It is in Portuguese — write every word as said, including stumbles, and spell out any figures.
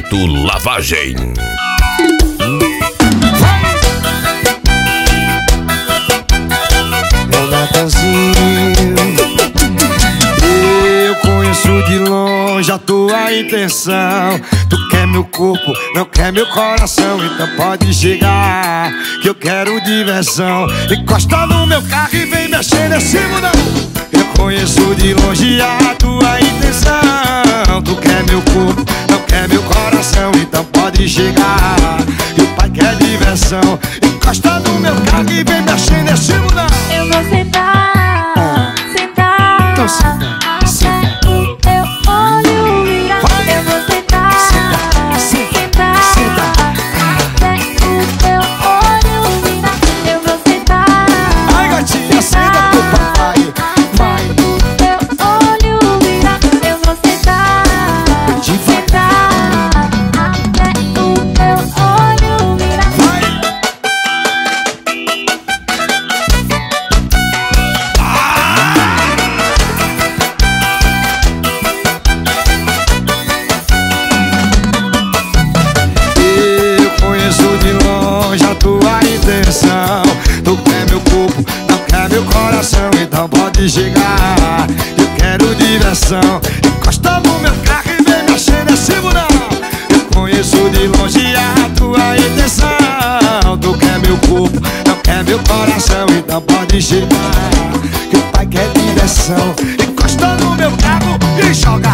Projeto Lavagem. Meu Natanzinho, eu conheço de longe a tua intenção. Tu quer meu corpo, não quer meu coração. Então pode chegar, que eu quero diversão. Encosta no meu carro e vem mexer nesse mundão. Eu conheço de longe a tua intenção. Tu quer meu corpo, não quer meu coração. Então pode chegar, que o pai quer diversão. Encosta no meu carro e vem mexer nesse mundão. Eu vou sentar, Ah. sentar, Então senta, senta. até o teu olho virar. Vai. Eu vou sentar, Senta, senta, sentar, senta. até o teu olho virar. Eu vou sentar, Ai, gatinha, senta pro papai. Vai. até o teu olho virar. Eu vou sentar, sentar, até o teu olho virar. Vai. Eu conheço de longe a tua intenção. Tu quer meu corpo, não quer meu coração. Então pode chegar, eu quero diversão. Encosta no meu carro e vem mexer nesse mundão. Eu conheço de longe a tua intenção. Tu quer meu corpo, não quer meu coração. Então pode chegar, que o pai quer diversão. Encosta no meu carro e joga